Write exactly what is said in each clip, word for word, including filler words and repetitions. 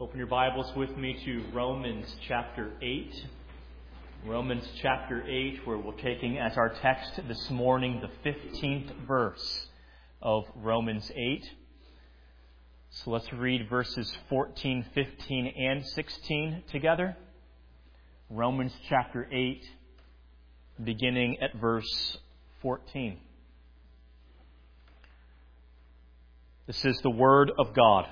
Open your Bibles with me to Romans chapter eight. Romans chapter eight, where we're taking as our text this morning the fifteenth verse of Romans eight. So let's read verses fourteen, fifteen, and sixteen together. Romans chapter eight, beginning at verse fourteen. This is the Word of God.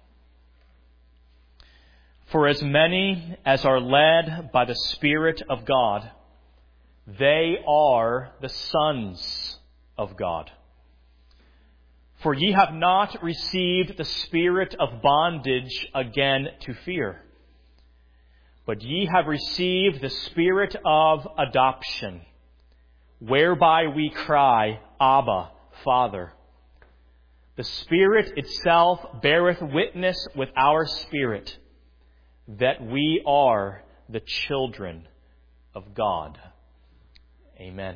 For as many as are led by the Spirit of God, they are the sons of God. For ye have not received the spirit of bondage again to fear, but ye have received the Spirit of adoption, whereby we cry, Abba, Father. The Spirit itself beareth witness with our spirit that we are the children of God. Amen.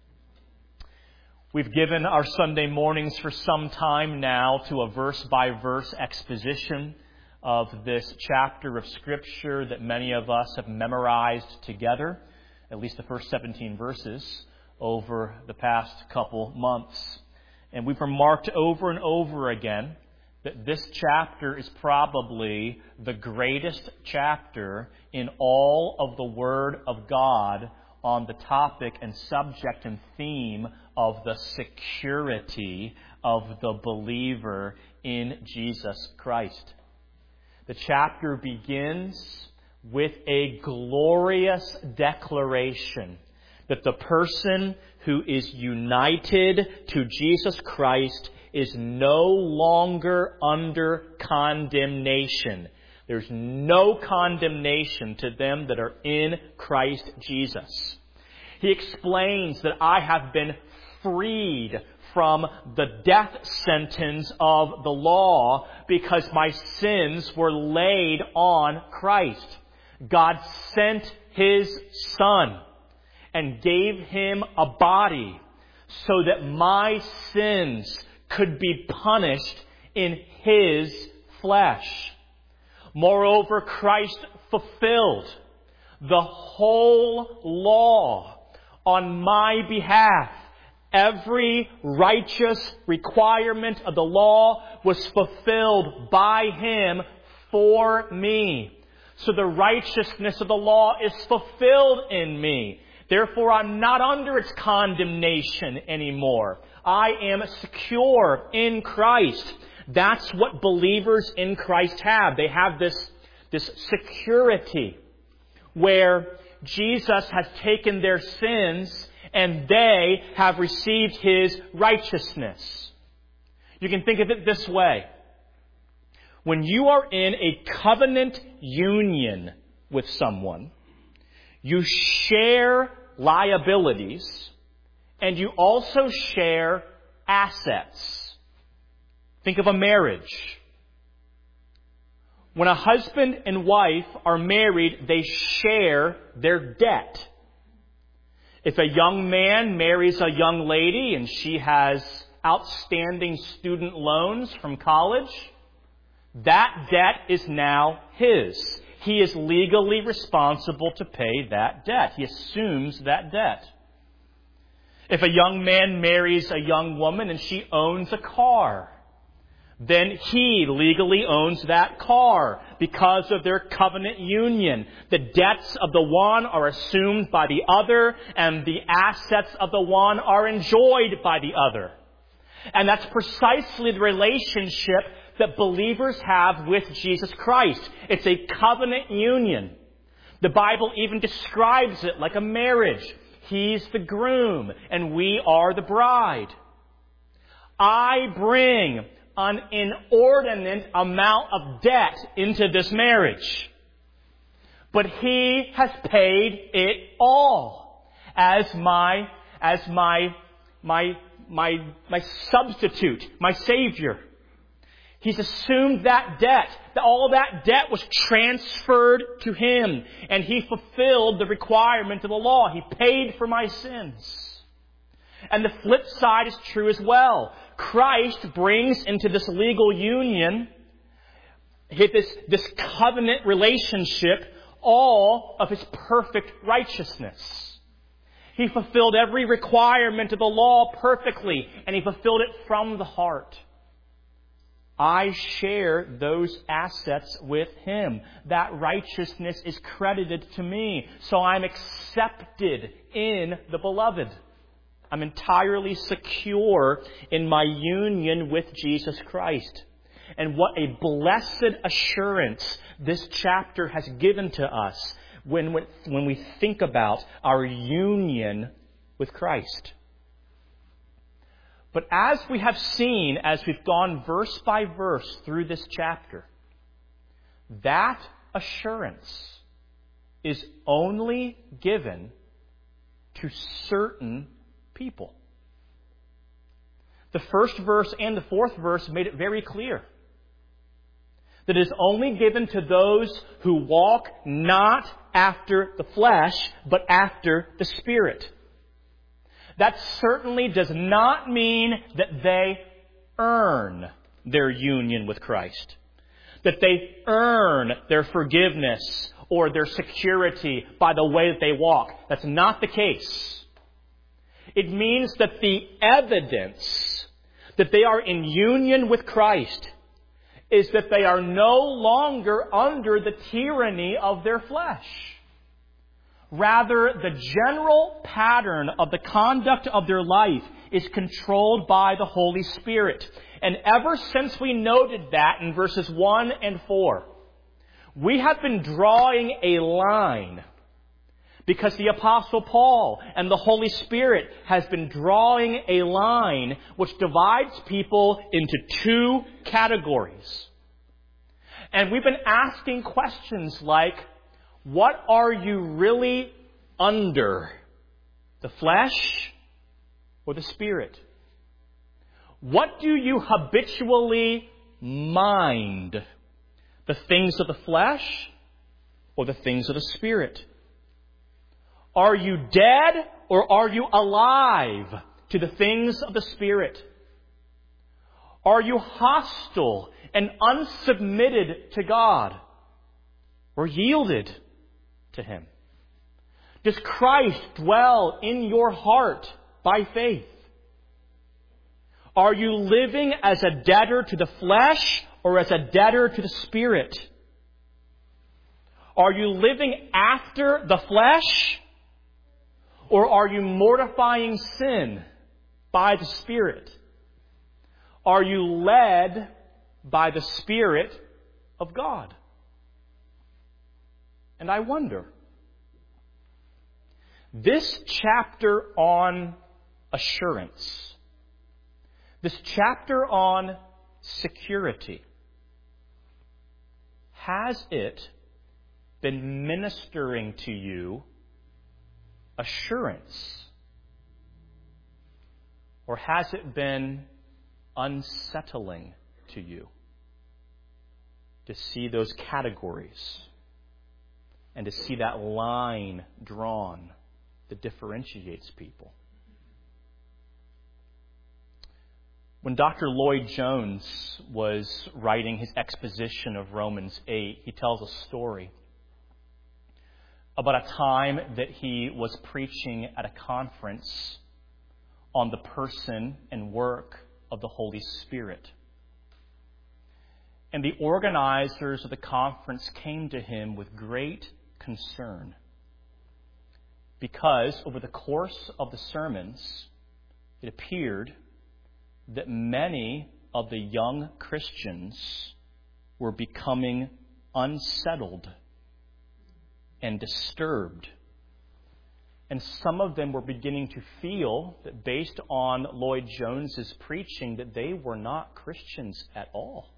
We've given our Sunday mornings for some time now to a verse-by-verse exposition of this chapter of Scripture that many of us have memorized together, at least the first seventeen verses, over the past couple months. And we've remarked over and over again that this chapter is probably the greatest chapter in all of the Word of God on the topic and subject and theme of the security of the believer in Jesus Christ. The chapter begins with a glorious declaration that the person who is united to Jesus Christ is no longer under condemnation. There's no condemnation to them that are in Christ Jesus. He explains that I have been freed from the death sentence of the law because my sins were laid on Christ. God sent His Son and gave Him a body so that my sins could be punished in His flesh. Moreover, Christ fulfilled the whole law on my behalf. Every righteous requirement of the law was fulfilled by Him for me. So the righteousness of the law is fulfilled in me. Therefore, I'm not under its condemnation anymore. I am secure in Christ. That's what believers in Christ have. They have this, this security where Jesus has taken their sins and they have received His righteousness. You can think of it this way. When you are in a covenant union with someone, you share liabilities, and you also share assets. Think of a marriage. When a husband and wife are married, they share their debt. If a young man marries a young lady and she has outstanding student loans from college, that debt is now his. He is legally responsible to pay that debt. He assumes that debt. If a young man marries a young woman and she owns a car, then he legally owns that car because of their covenant union. The debts of the one are assumed by the other, and the assets of the one are enjoyed by the other. And that's precisely the relationship that believers have with Jesus Christ. It's a covenant union. The Bible even describes it like a marriage. He's the groom and we are the bride. I bring an inordinate amount of debt into this marriage, but He has paid it all as my as my my my my substitute, my Savior. He's assumed that debt. All that debt was transferred to Him. And He fulfilled the requirement of the law. He paid for my sins. And the flip side is true as well. Christ brings into this legal union He had this, this covenant relationship, all of His perfect righteousness. He fulfilled every requirement of the law perfectly, and He fulfilled it from the heart. I share those assets with Him. That righteousness is credited to me. So I'm accepted in the Beloved. I'm entirely secure in my union with Jesus Christ. And what a blessed assurance this chapter has given to us when, when we think about our union with Christ. But as we have seen, as we've gone verse by verse through this chapter, that assurance is only given to certain people. The first verse and the fourth verse made it very clear that it is only given to those who walk not after the flesh, but after the Spirit. That certainly does not mean that they earn their union with Christ, that they earn their forgiveness or their security by the way that they walk. That's not the case. It means that the evidence that they are in union with Christ is that they are no longer under the tyranny of their flesh. Rather, the general pattern of the conduct of their life is controlled by the Holy Spirit. And ever since we noted that in verses one and four, we have been drawing a line because the Apostle Paul and the Holy Spirit has been drawing a line which divides people into two categories. And we've been asking questions like, what are you really under? The flesh or the Spirit? What do you habitually mind? The things of the flesh or the things of the Spirit? Are you dead or are you alive to the things of the Spirit? Are you hostile and unsubmitted to God or yielded to Him? Does Christ dwell in your heart by faith? Are you living as a debtor to the flesh or as a debtor to the Spirit? Are you living after the flesh or are you mortifying sin by the Spirit? Are you led by the Spirit of God? And I wonder, this chapter on assurance, this chapter on security, has it been ministering to you assurance? Or has it been unsettling to you to see those categories and to see that line drawn that differentiates people? When Doctor Lloyd Jones was writing his exposition of Romans eight, he tells a story about a time that he was preaching at a conference on the person and work of the Holy Spirit. And the organizers of the conference came to him with great concern because over the course of the sermons, it appeared that many of the young Christians were becoming unsettled and disturbed. And some of them were beginning to feel that based on Lloyd Jones's preaching that they were not Christians at all.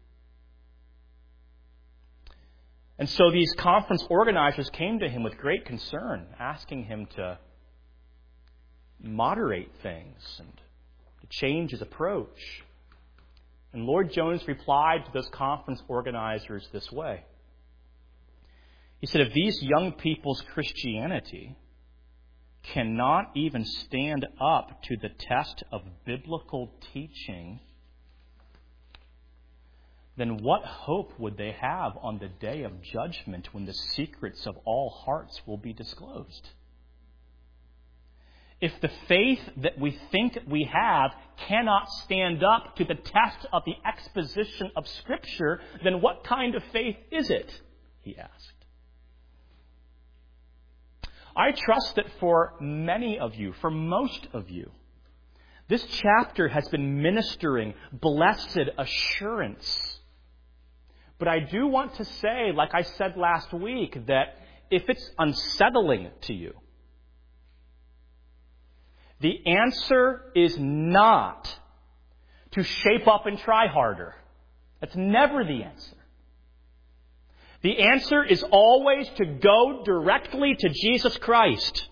And so these conference organizers came to him with great concern, asking him to moderate things and to change his approach. And Lloyd Jones replied to those conference organizers this way. He said, if these young people's Christianity cannot even stand up to the test of biblical teaching, then what hope would they have on the day of judgment when the secrets of all hearts will be disclosed? If the faith that we think we have cannot stand up to the test of the exposition of Scripture, then what kind of faith is it? He asked. I trust that for many of you, for most of you, this chapter has been ministering blessed assurance. But I do want to say, like I said last week, that if it's unsettling to you, the answer is not to shape up and try harder. That's never the answer. The answer is always to go directly to Jesus Christ.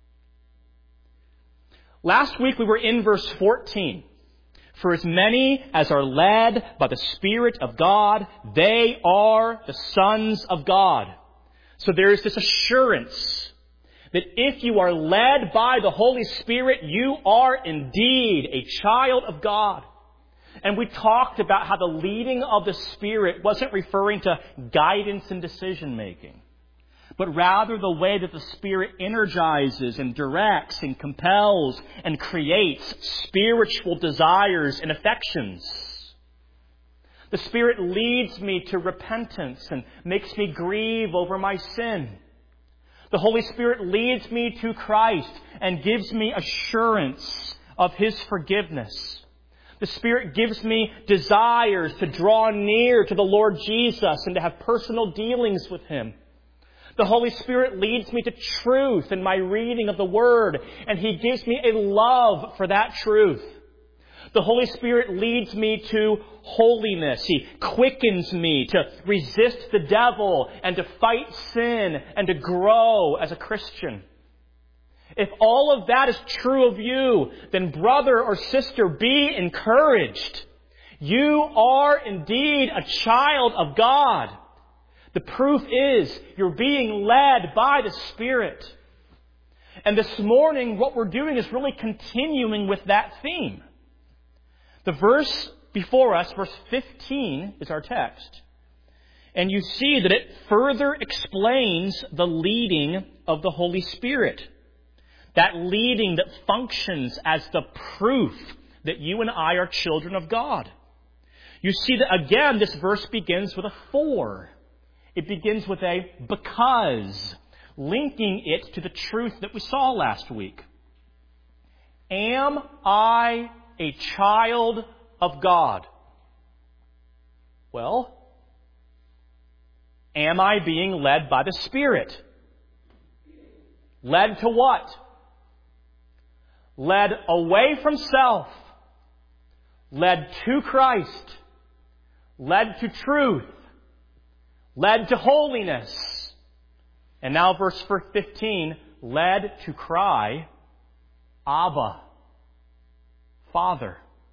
Last week we were in verse fourteen. For as many as are led by the Spirit of God, they are the sons of God. So there is this assurance that if you are led by the Holy Spirit, you are indeed a child of God. And we talked about how the leading of the Spirit wasn't referring to guidance and decision making, but rather the way that the Spirit energizes and directs and compels and creates spiritual desires and affections. The Spirit leads me to repentance and makes me grieve over my sin. The Holy Spirit leads me to Christ and gives me assurance of His forgiveness. The Spirit gives me desires to draw near to the Lord Jesus and to have personal dealings with Him. The Holy Spirit leads me to truth in my reading of the Word, and He gives me a love for that truth. The Holy Spirit leads me to holiness. He quickens me to resist the devil and to fight sin and to grow as a Christian. If all of that is true of you, then brother or sister, be encouraged. You are indeed a child of God. The proof is you're being led by the Spirit. And this morning, what we're doing is really continuing with that theme. The verse before us, verse fifteen, is our text. And you see that it further explains the leading of the Holy Spirit. That leading that functions as the proof that you and I are children of God. You see that again, this verse begins with a for. It begins with a because, linking it to the truth that we saw last week. Am I a child of God? Well, am I being led by the Spirit? Led to what? Led away from self. Led to Christ. Led to truth. Led to holiness. And now verse fifteen, led to cry, Abba, Father.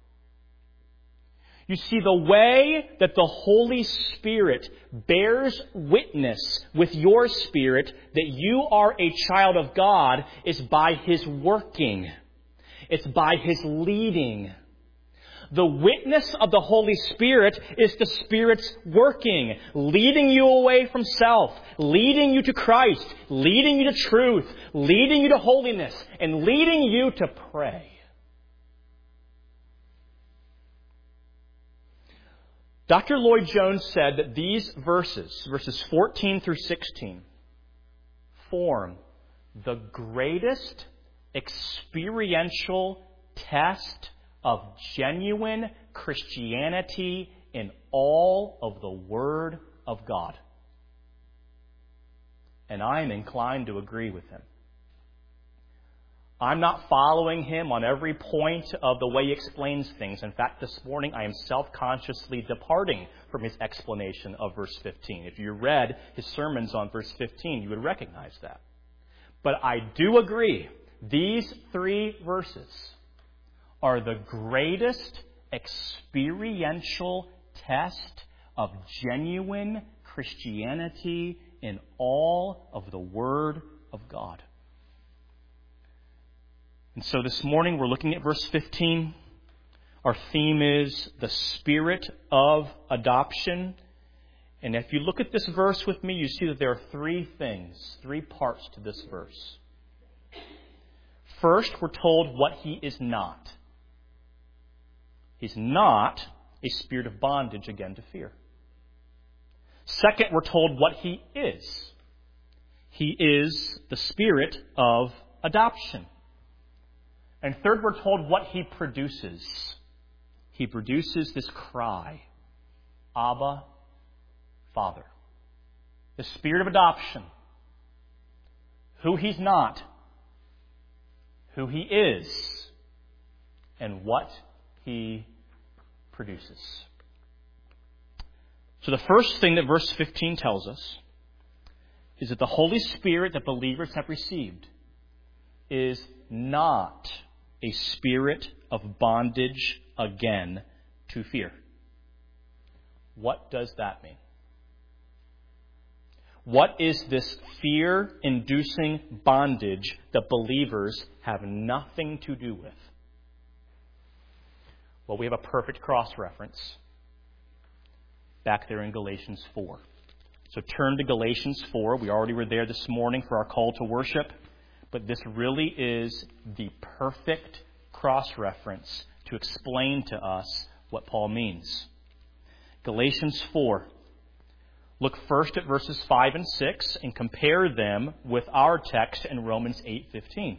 You see, the way that the Holy Spirit bears witness with your spirit that you are a child of God is by His working. It's by His leading. The witness of the Holy Spirit is the Spirit's working, leading you away from self, leading you to Christ, leading you to truth, leading you to holiness, and leading you to pray. Doctor Lloyd-Jones said that these verses, verses fourteen through sixteen, form the greatest experiential test of genuine Christianity in all of the Word of God. And I am inclined to agree with him. I'm not following him on every point of the way he explains things. In fact, this morning I am self-consciously departing from his explanation of verse fifteen. If you read his sermons on verse fifteen, you would recognize that. But I do agree, these three verses are the greatest experiential test of genuine Christianity in all of the Word of God. And so this morning we're looking at verse fifteen. Our theme is the spirit of adoption. And if you look at this verse with me, you see that there are three things, three parts to this verse. First, we're told what he is not. He's not a spirit of bondage, again, to fear. Second, we're told what he is. He is the spirit of adoption. And third, we're told what he produces. He produces this cry, Abba, Father. The spirit of adoption. Who he's not. Who he is. And what he produces. So the first thing that verse fifteen tells us is that the Holy Spirit that believers have received is not a spirit of bondage again to fear. What does that mean? What is this fear-inducing bondage that believers have nothing to do with? Well, we have a perfect cross-reference back there in Galatians four. So turn to Galatians four. We already were there this morning for our call to worship. But this really is the perfect cross-reference to explain to us what Paul means. Galatians four. Look first at verses five and six and compare them with our text in Romans eight fifteen.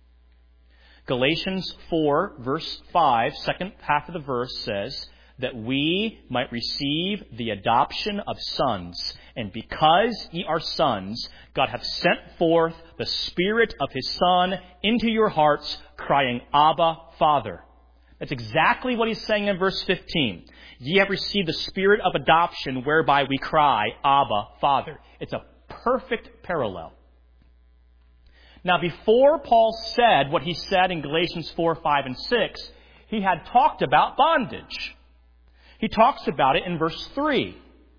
Galatians four, verse five, second half of the verse says that we might receive the adoption of sons. And because ye are sons, God hath sent forth the Spirit of His Son into your hearts, crying, Abba, Father. That's exactly what he's saying in verse fifteen. Ye have received the Spirit of adoption, whereby we cry, Abba, Father. It's a perfect parallel. Now, before Paul said what he said in Galatians four, five, and six, he had talked about bondage. He talks about it in verse three.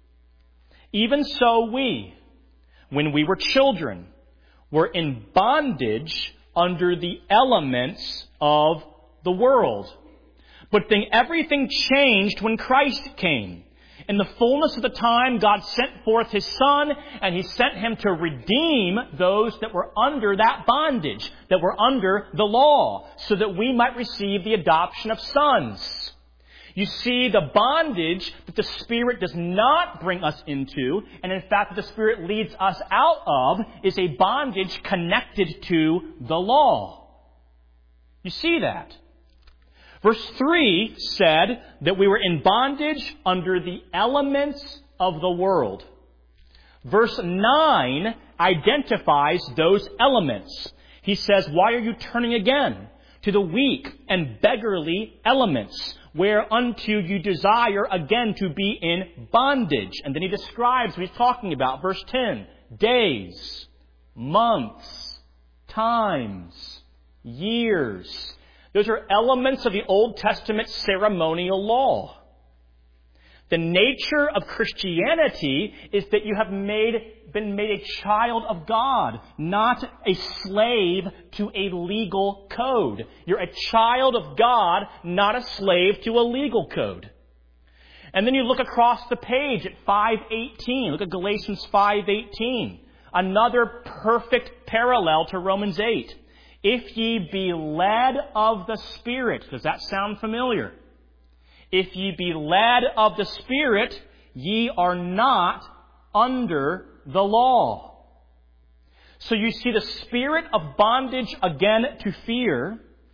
Even so we, when we were children, were in bondage under the elements of the world. But then everything changed when Christ came. In the fullness of the time, God sent forth His Son, and He sent Him to redeem those that were under that bondage, that were under the law, so that we might receive the adoption of sons. You see, the bondage that the Spirit does not bring us into, and in fact that the Spirit leads us out of, is a bondage connected to the law. You see that? Verse three said that we were in bondage under the elements of the world. Verse nine identifies those elements. He says, why are you turning again to the weak and beggarly elements, whereunto you desire again to be in bondage? And then he describes what he's talking about. Verse ten, days, months, times, years. Those are elements of the Old Testament ceremonial law. The nature of Christianity is that you have made, been made a child of God, not a slave to a legal code. You're a child of God, not a slave to a legal code. And then you look across the page at five eighteen. Look at Galatians five eighteen. Another perfect parallel to Romans eight. If ye be led of the Spirit, does that sound familiar? If ye be led of the Spirit, ye are not under the law. So you see, the spirit of bondage again to fear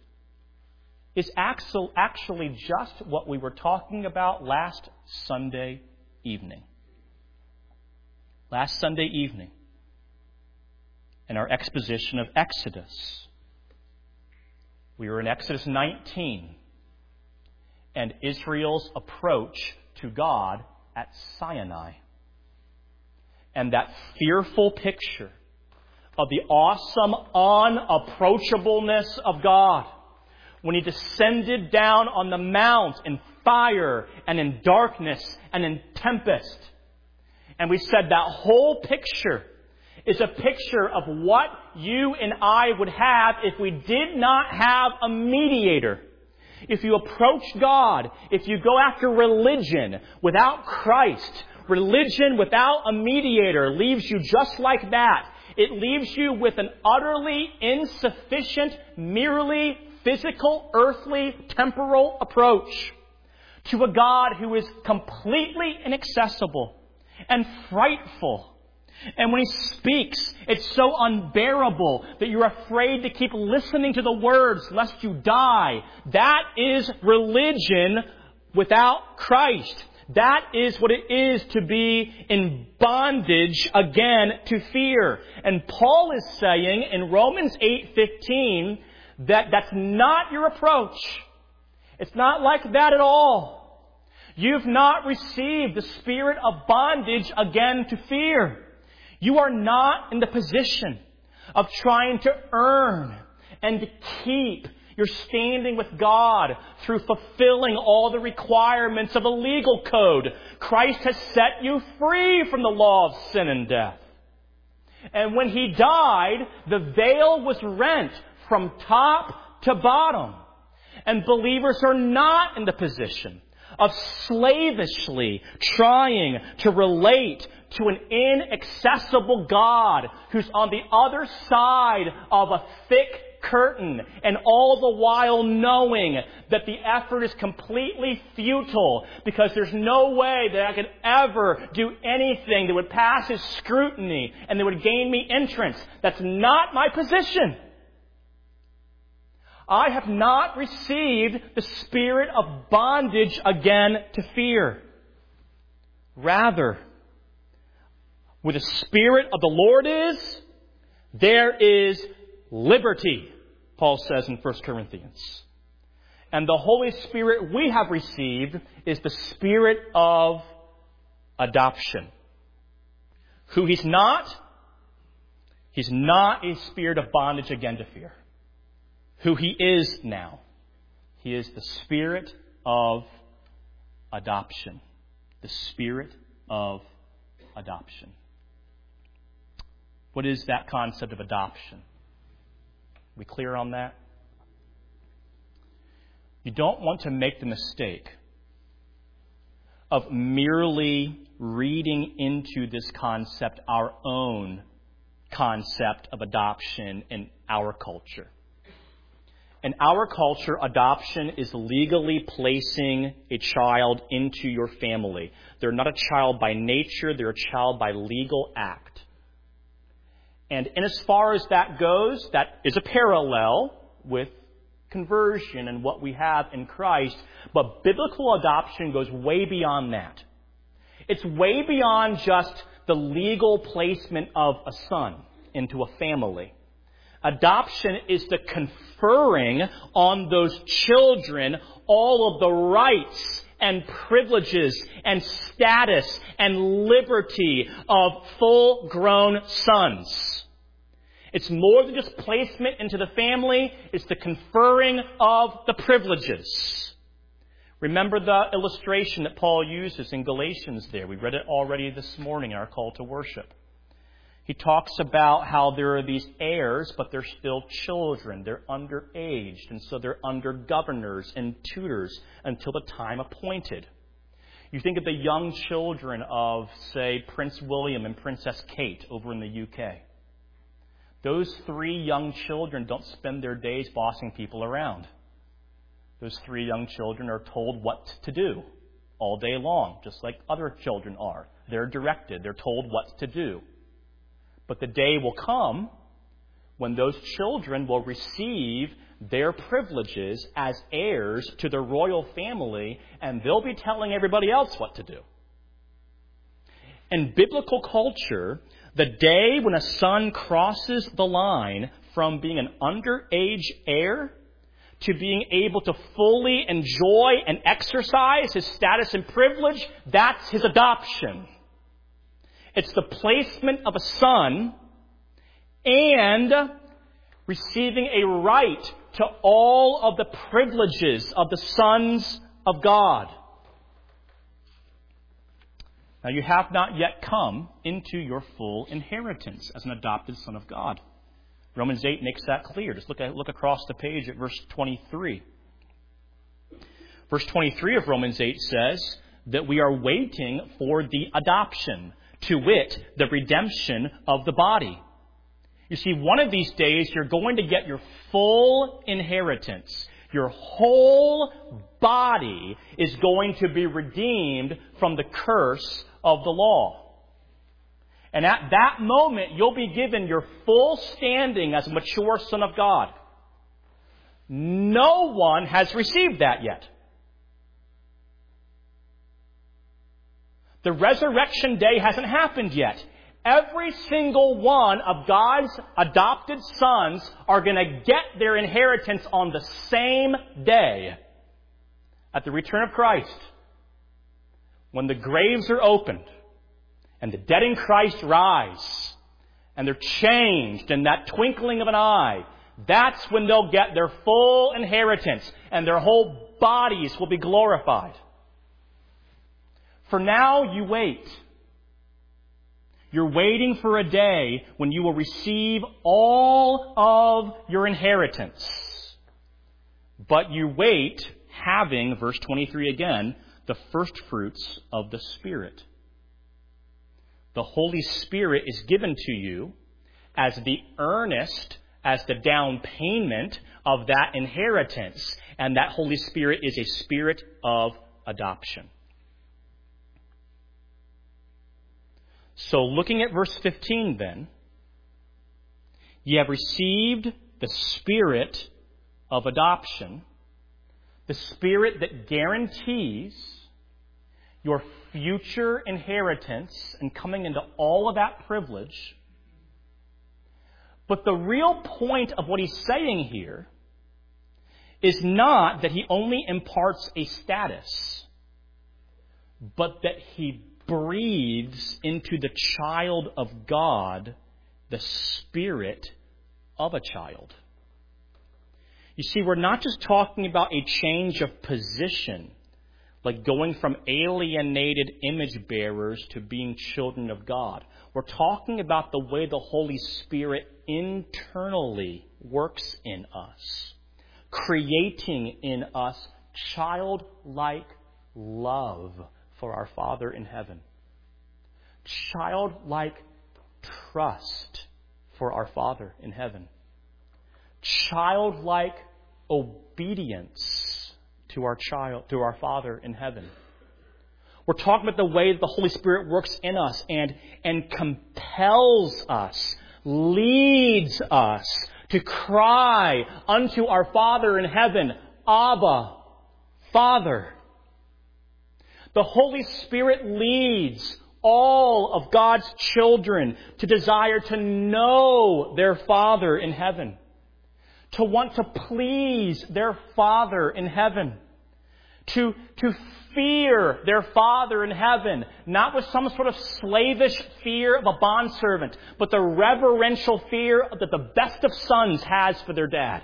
is actually just what we were talking about last Sunday evening. Last Sunday evening, in our exposition of Exodus. We were in Exodus nineteen and Israel's approach to God at Sinai. And that fearful picture of the awesome unapproachableness of God when He descended down on the mount in fire and in darkness and in tempest. And we said that whole picture is a picture of what you and I would have if we did not have a mediator. If you approach God, if you go after religion without Christ, religion without a mediator leaves you just like that. It leaves you with an utterly insufficient, merely physical, earthly, temporal approach to a God who is completely inaccessible and frightful. And when He speaks, it's so unbearable that you're afraid to keep listening to the words lest you die. That is religion without Christ. That is what it is to be in bondage again to fear. And Paul is saying in Romans eight fifteen that that's not your approach. It's not like that at all. You've not received the spirit of bondage again to fear. You are not in the position of trying to earn and to keep your standing with God through fulfilling all the requirements of a legal code. Christ has set you free from the law of sin and death. And when He died, the veil was rent from top to bottom. And believers are not in the position of slavishly trying to relate to an inaccessible God who's on the other side of a thick curtain, and all the while knowing that the effort is completely futile because there's no way that I could ever do anything that would pass His scrutiny and that would gain me entrance. That's not my position. I have not received the spirit of bondage again to fear. Rather, where the Spirit of the Lord is, there is liberty, Paul says in First Corinthians. And the Holy Spirit we have received is the Spirit of adoption. Who He's not? He's not a spirit of bondage again to fear. Who He is now? He is the Spirit of adoption. The Spirit of adoption. What is that concept of adoption? We clear on that? You don't want to make the mistake of merely reading into this concept our own concept of adoption in our culture. In our culture, adoption is legally placing a child into your family. They're not a child by nature, they're a child by legal act. And in as far as that goes, that is a parallel with conversion and what we have in Christ. But biblical adoption goes way beyond that. It's way beyond just the legal placement of a son into a family. Adoption is the conferring on those children all of the rights and privileges and status and liberty of full-grown sons. It's more than just placement into the family. It's the conferring of the privileges. Remember the illustration that Paul uses in Galatians there. We read it already this morning in our call to worship. He talks about how there are these heirs, but they're still children. They're underaged, and so they're under governors and tutors until the time appointed. You think of the young children of, say, Prince William and Princess Kate over in the U K. Those three young children don't spend their days bossing people around. Those three young children are told what to do all day long, just like other children are. They're directed. They're told what to do. But the day will come when those children will receive their privileges as heirs to the royal family, and they'll be telling everybody else what to do. In biblical culture, the day when a son crosses the line from being an underage heir to being able to fully enjoy and exercise his status and privilege, that's his adoption. It's the placement of a son and receiving a right to all of the privileges of the sons of God. Now, you have not yet come into your full inheritance as an adopted son of God. Romans eight makes that clear. Just look at, look across the page at verse twenty-three. Verse twenty-three of Romans eight says that we are waiting for the adoption, to wit, the redemption of the body. You see, one of these days you're going to get your full inheritance. Your whole body is going to be redeemed from the curse of the law. And at that moment, you'll be given your full standing as a mature son of God. No one has received that yet. The resurrection day hasn't happened yet. Every single one of God's adopted sons are going to get their inheritance on the same day at the return of Christ. When the graves are opened and the dead in Christ rise and they're changed in that twinkling of an eye, that's when they'll get their full inheritance and their whole bodies will be glorified. For now, you wait. You're waiting for a day when you will receive all of your inheritance. But you wait having, verse twenty-three again, the first fruits of the Spirit. The Holy Spirit is given to you as the earnest, as the down payment of that inheritance. And that Holy Spirit is a spirit of adoption. So looking at verse fifteen then, ye have received the Spirit of adoption, the Spirit that guarantees your future inheritance and coming into all of that privilege. But the real point of what he's saying here is not that he only imparts a status, but that he breathes into the child of God the spirit of a child. You see, we're not just talking about a change of position, like going from alienated image bearers to being children of God. We're talking about the way the Holy Spirit internally works in us, creating in us childlike love for our Father in heaven. Childlike trust for our Father in heaven. Childlike obedience to our child, to our Father in heaven. We're talking about the way that the Holy Spirit works in us and, and compels us, leads us to cry unto our Father in heaven, Abba, Father. The Holy Spirit leads all of God's children to desire to know their Father in heaven, to want to please their Father in heaven, to, to fear their Father in heaven, not with some sort of slavish fear of a bondservant, but the reverential fear that the best of sons has for their dad.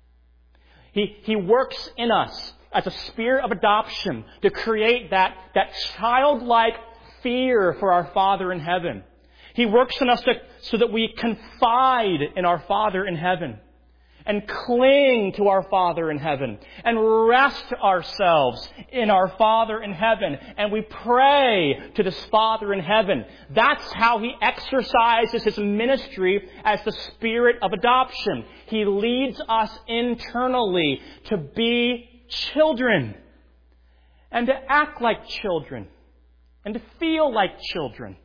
He, he works in us as a spirit of adoption to create that, that childlike fear for our Father in heaven. He works in us to, so that we confide in our Father in heaven and cling to our Father in heaven and rest ourselves in our Father in heaven. And we pray to this Father in heaven. That's how He exercises His ministry as the Spirit of adoption. He leads us internally to be children and to act like children and to feel like children.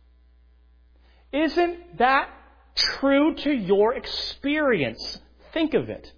Isn't that true to your experience? Think of it.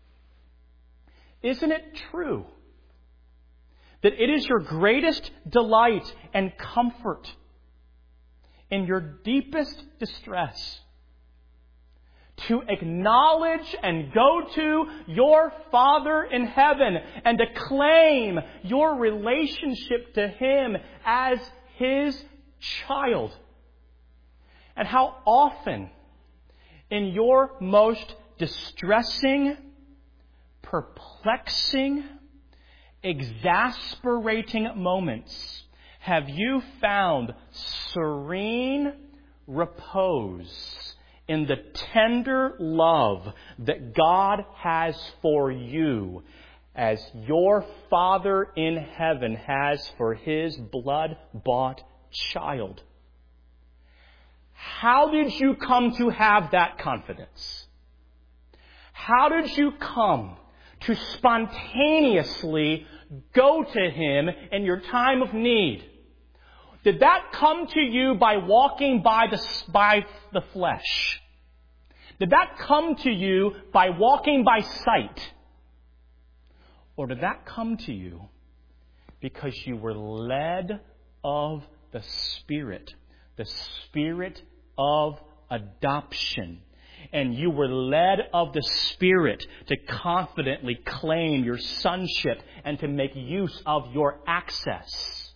Isn't it true that it is your greatest delight and comfort in your deepest distress to acknowledge and go to your Father in heaven and to claim your relationship to Him as His child? And how often in your most distressing, perplexing, exasperating moments have you found serene repose in the tender love that God has for you as your Father in heaven has for His blood-bought child. How did you come to have that confidence? How did you come to spontaneously go to Him in your time of need? Did that come to you by walking by the, by the flesh? Did that come to you by walking by sight? Or did that come to you because you were led of the Spirit, the Spirit of adoption, and you were led of the Spirit to confidently claim your sonship and to make use of your access?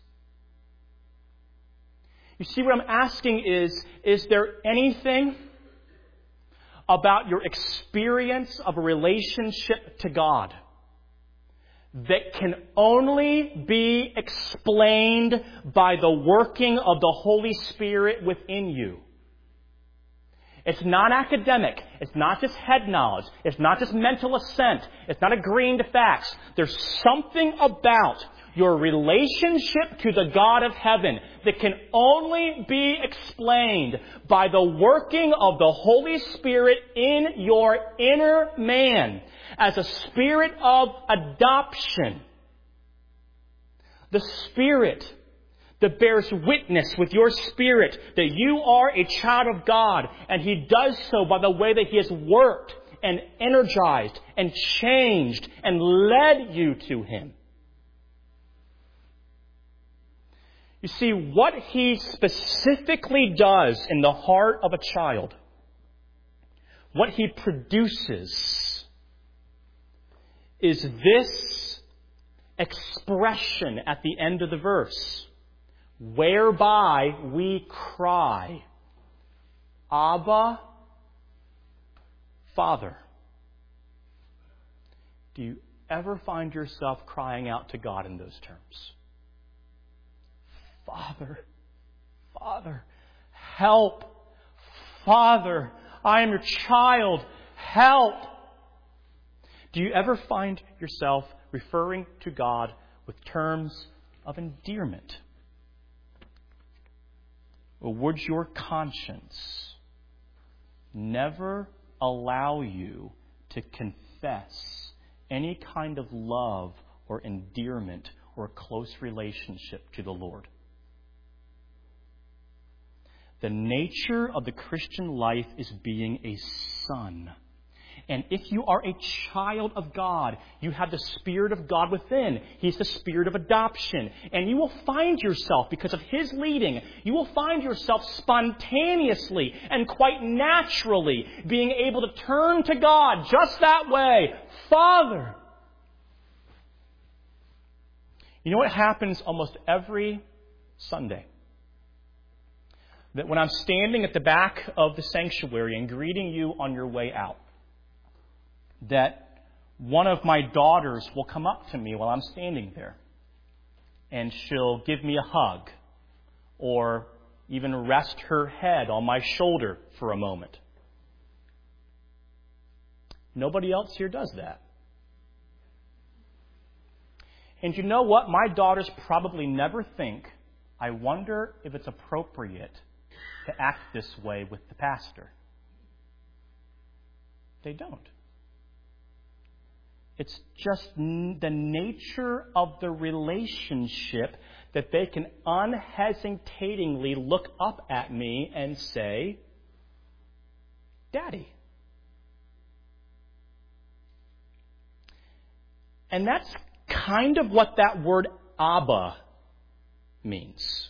You see, what I'm asking is, is there anything about your experience of a relationship to God that can only be explained by the working of the Holy Spirit within you? It's not academic. It's not just head knowledge. It's not just mental assent. It's not agreeing to facts. There's something about your relationship to the God of heaven that can only be explained by the working of the Holy Spirit in your inner man as a spirit of adoption. The Spirit that bears witness with your spirit that you are a child of God, and He does so by the way that He has worked and energized and changed and led you to Him. You see, what He specifically does in the heart of a child, what He produces, is this expression at the end of the verse, whereby we cry, Abba, Father. Do you ever find yourself crying out to God in those terms? Father, Father, help. Father, I am your child. Help. Do you ever find yourself referring to God with terms of endearment? Or would your conscience never allow you to confess any kind of love or endearment or close relationship to the Lord? The nature of the Christian life is being a son. And if you are a child of God, you have the Spirit of God within. He's the Spirit of adoption. And you will find yourself, because of His leading, you will find yourself spontaneously and quite naturally being able to turn to God just that way. Father. You know what happens almost every Sunday? That when I'm standing at the back of the sanctuary and greeting you on your way out, that one of my daughters will come up to me while I'm standing there, and she'll give me a hug or even rest her head on my shoulder for a moment. Nobody else here does that. And you know what? My daughters probably never think, I wonder if it's appropriate to act this way with the pastor. They don't. It's just the nature of the relationship that they can unhesitatingly look up at me and say, Daddy. And that's kind of what that word Abba means.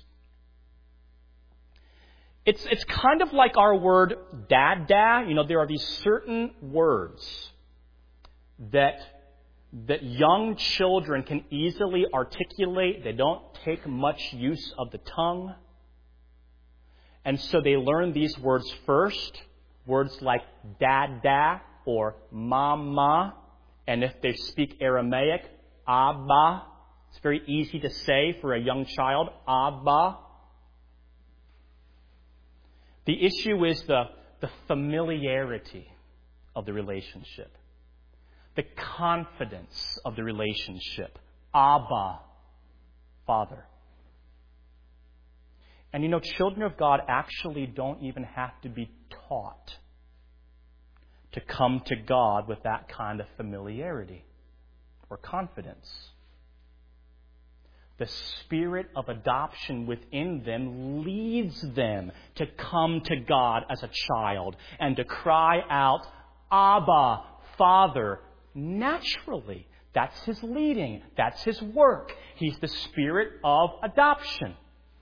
It's, it's kind of like our word dada. You know, there are these certain words that that young children can easily articulate. They don't take much use of the tongue. And so they learn these words first. Words like dada or mama. And if they speak Aramaic, Abba. It's very easy to say for a young child, Abba. The issue is the, the familiarity of the relationship. the confidence of the relationship. Abba, Father. And you know, children of God actually don't even have to be taught to come to God with that kind of familiarity or confidence. The spirit of adoption within them leads them to come to God as a child and to cry out, Abba, Father, naturally. That's His leading. That's His work. He's the spirit of adoption.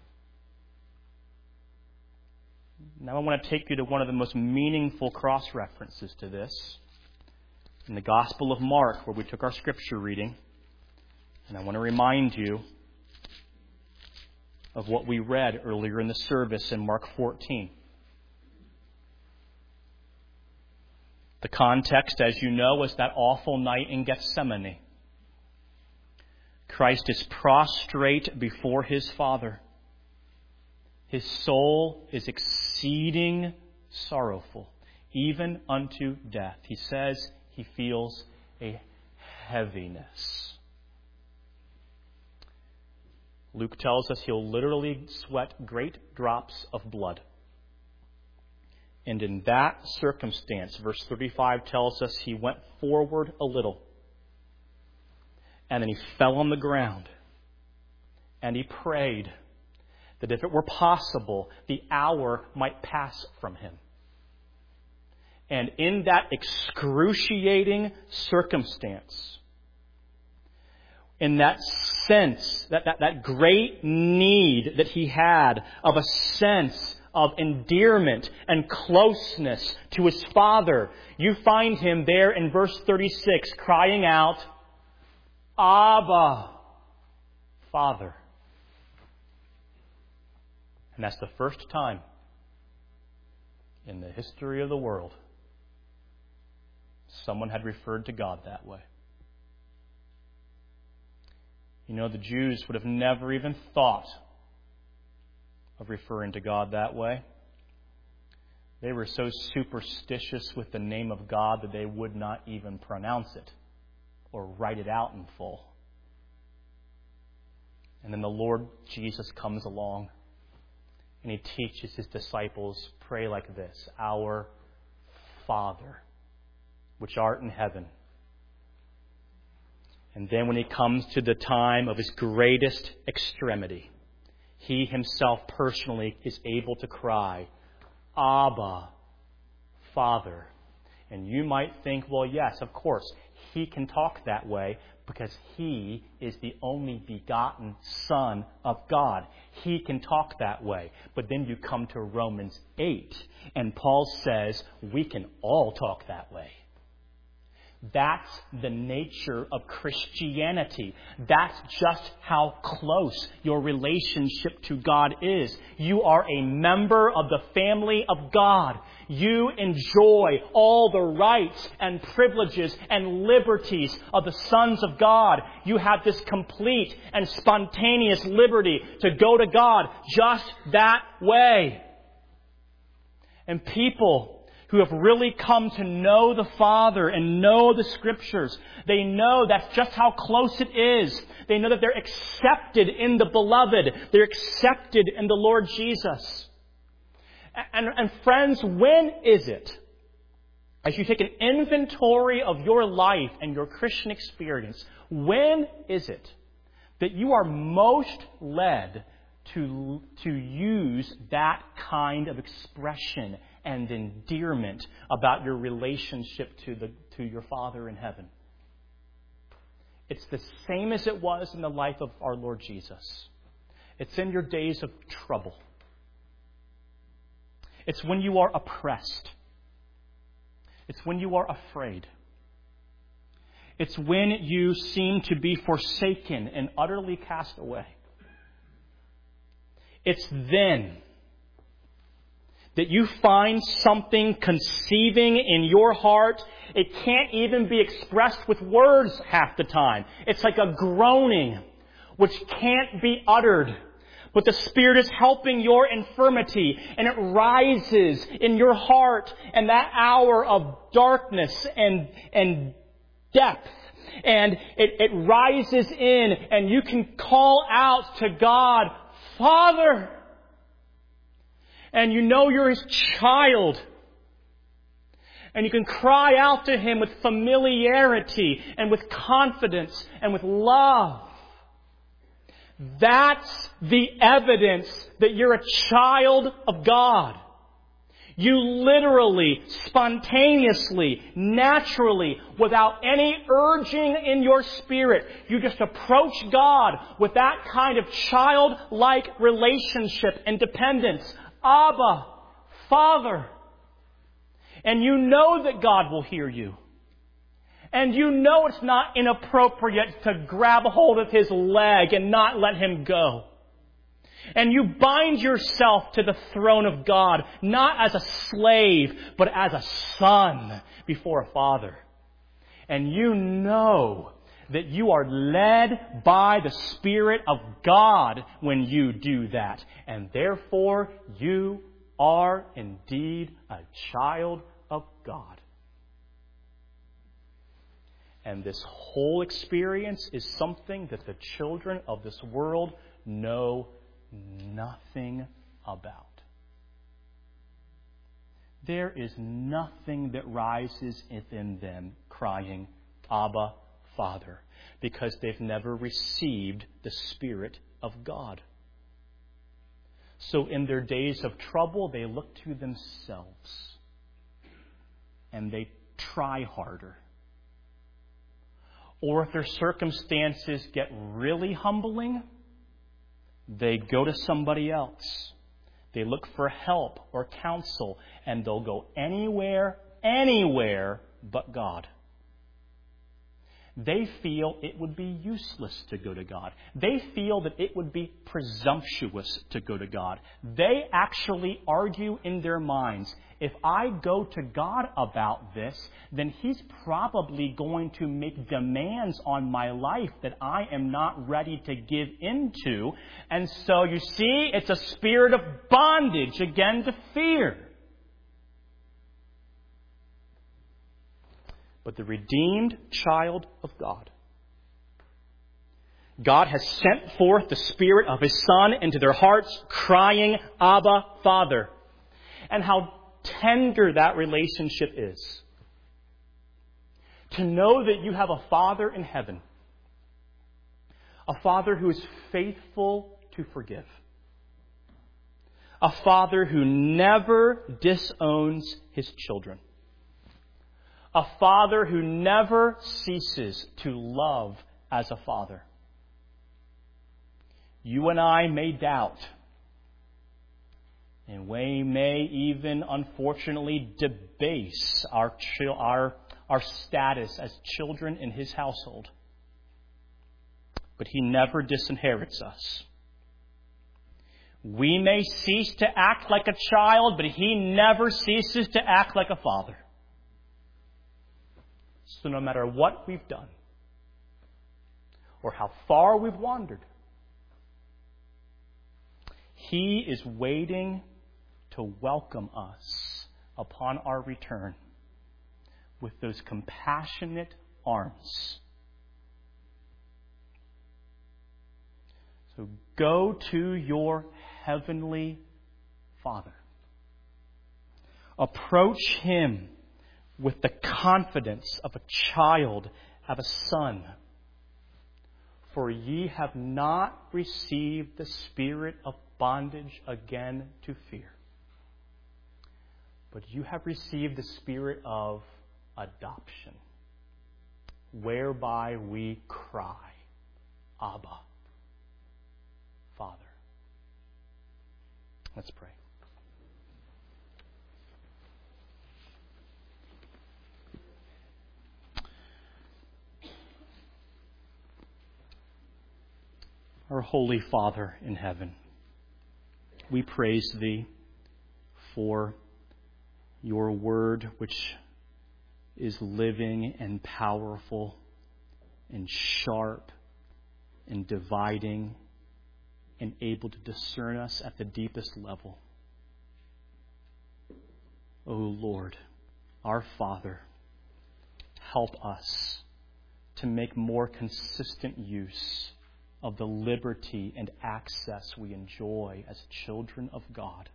Now I want to take you to one of the most meaningful cross-references to this in the Gospel of Mark, where we took our scripture reading. And I want to remind you of what we read earlier in the service in Mark fourteen. The context, as you know, was that awful night in Gethsemane. Christ is prostrate before His Father. His soul is exceeding sorrowful, even unto death. He says he feels a heaviness. Luke tells us he'll literally sweat great drops of blood. And in that circumstance, verse thirty-five tells us he went forward a little. And then he fell on the ground. And he prayed that if it were possible, the hour might pass from him. And in that excruciating circumstance, in that sense, that, that, that great need that he had of a sense of endearment and closeness to his Father, you find him there in verse thirty-six crying out, Abba, Father. And that's the first time in the history of the world someone had referred to God that way. You know, the Jews would have never even thought of referring to God that way. They were so superstitious with the name of God that they would not even pronounce it or write it out in full. And then the Lord Jesus comes along and He teaches His disciples, pray like this, Our Father, which art in heaven. And then when He comes to the time of His greatest extremity, He Himself personally is able to cry, Abba, Father. And you might think, well, yes, of course, He can talk that way because He is the only begotten Son of God. He can talk that way. But then you come to Romans eight, and Paul says we can all talk that way. That's the nature of Christianity. That's just how close your relationship to God is. You are a member of the family of God. You enjoy all the rights and privileges and liberties of the sons of God. You have this complete and spontaneous liberty to go to God just that way. And people who have really come to know the Father and know the Scriptures, they know that's just how close it is. They know that they're accepted in the Beloved. They're accepted in the Lord Jesus. And, and friends, when is it, as you take an inventory of your life and your Christian experience, when is it that you are most led to, to use that kind of expression and endearment about your relationship to the to your Father in heaven? It's the same as it was in the life of our Lord Jesus. It's in your days of trouble. It's when you are oppressed. It's when you are afraid. It's when you seem to be forsaken and utterly cast away. It's then that you find something conceiving in your heart. It can't even be expressed with words half the time. It's like a groaning which can't be uttered. But the Spirit is helping your infirmity, and it rises in your heart. And that hour of darkness and, and depth. And it, it rises in, and you can call out to God, Father. And you know you're His child. And you can cry out to Him with familiarity and with confidence and with love. That's the evidence that you're a child of God. You literally, spontaneously, naturally, without any urging in your spirit, you just approach God with that kind of childlike relationship and dependence. Abba, Father. And you know that God will hear you. And you know it's not inappropriate to grab a hold of His leg and not let Him go. And you bind yourself to the throne of God, not as a slave, but as a son before a father. And you know that you are led by the Spirit of God when you do that. And therefore, you are indeed a child of God. And this whole experience is something that the children of this world know nothing about. There is nothing that rises within them crying, Abba, Father, because they've never received the Spirit of God. So in their days of trouble, they look to themselves. And they try harder. Or if their circumstances get really humbling, they go to somebody else. They look for help or counsel, and they'll go anywhere, anywhere but God. They feel it would be useless to go to God. They feel that it would be presumptuous to go to God. They actually argue in their minds, if I go to God about this, then He's probably going to make demands on my life that I am not ready to give into. And so, you see, it's a spirit of bondage, again, to fear. But the redeemed child of God, God has sent forth the Spirit of His Son into their hearts, crying, Abba, Father. And how tender that relationship is. To know that you have a Father in heaven. A Father who is faithful to forgive. A Father who never disowns His children. A Father who never ceases to love as a Father. You and I may doubt. And we may even, unfortunately, debase our, our, our status as children in His household. But He never disinherits us. We may cease to act like a child, but He never ceases to act like a father. So no matter what we've done, or how far we've wandered, He is waiting to welcome us upon our return with those compassionate arms. So go to your heavenly Father. Approach Him with the confidence of a child, of a son. For ye have not received the spirit of bondage again to fear, but you have received the spirit of adoption, whereby we cry, Abba, Father. Let's pray. Our Holy Father in heaven, we praise Thee for Your Word, which is living and powerful and sharp and dividing and able to discern us at the deepest level. O Lord, our Father, help us to make more consistent use of the liberty and access we enjoy as children of God.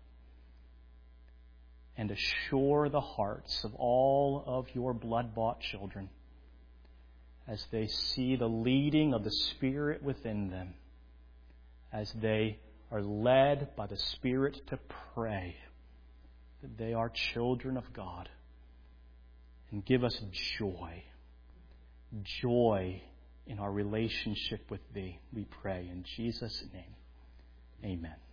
And assure the hearts of all of your blood-bought children as they see the leading of the Spirit within them, as they are led by the Spirit to pray, that they are children of God. And give us joy, joy in our relationship with Thee, we pray. In Jesus' name, amen.